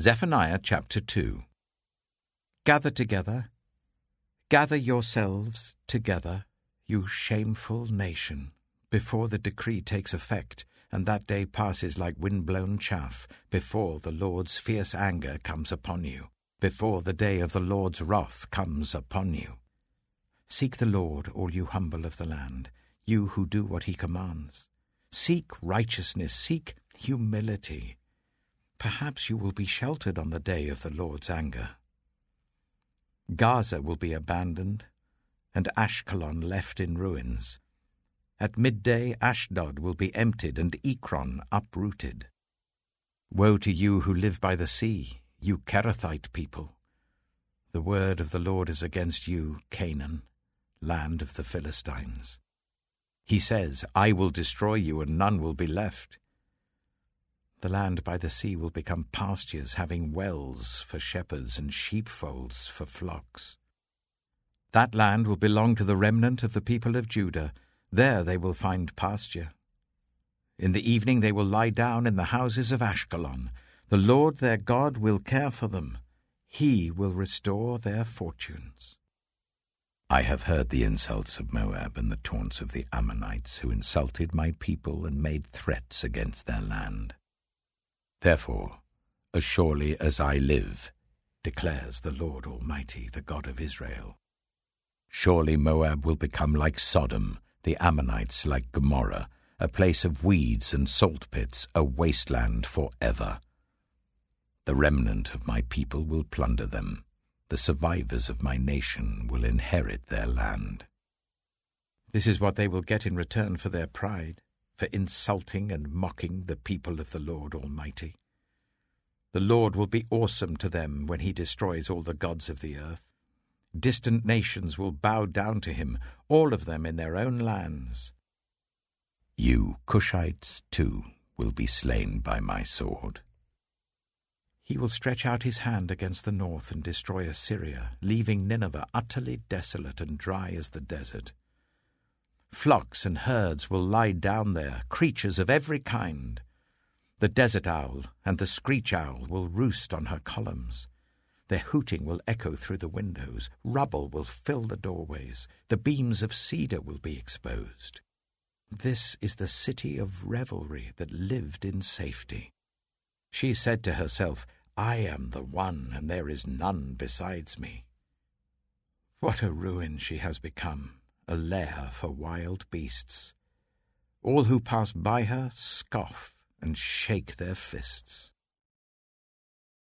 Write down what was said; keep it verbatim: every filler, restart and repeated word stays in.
Zephaniah chapter two. Gather together, gather yourselves together, you shameful nation, before the decree takes effect, and that day passes like wind-blown chaff, before the Lord's fierce anger comes upon you, before the day of the Lord's wrath comes upon you. Seek the Lord, all you humble of the land, you who do what he commands. Seek righteousness, seek humility. Perhaps you will be sheltered on the day of the Lord's anger. Gaza will be abandoned, and Ashkelon left in ruins. At midday Ashdod will be emptied and Ekron uprooted. Woe to you who live by the sea, you Kerethite people! The word of the Lord is against you, Canaan, land of the Philistines. He says, I will destroy you, and none will be left. The land by the sea will become pastures, having wells for shepherds and sheepfolds for flocks. That land will belong to the remnant of the people of Judah. There they will find pasture. In the evening they will lie down in the houses of Ashkelon. The Lord their God will care for them. He will restore their fortunes. I have heard the insults of Moab and the taunts of the Ammonites, who insulted my people and made threats against their land. Therefore, as surely as I live, declares the Lord Almighty, the God of Israel, surely Moab will become like Sodom, the Ammonites like Gomorrah, a place of weeds and salt pits, a wasteland forever. The remnant of my people will plunder them. The survivors of my nation will inherit their land. This is what they will get in return for their pride, for insulting and mocking the people of the Lord Almighty. The Lord will be awesome to them when he destroys all the gods of the earth. Distant nations will bow down to him, all of them in their own lands. You Cushites, too, will be slain by my sword. He will stretch out his hand against the north and destroy Assyria, leaving Nineveh utterly desolate and dry as the desert. Flocks and herds will lie down there, creatures of every kind. The desert owl and the screech owl will roost on her columns. Their hooting will echo through the windows. Rubble will fill the doorways. The beams of cedar will be exposed. This is the city of revelry that lived in safety. She said to herself, I am the one, and there is none besides me. What a ruin she has become, a lair for wild beasts. All who pass by her scoff and shake their fists.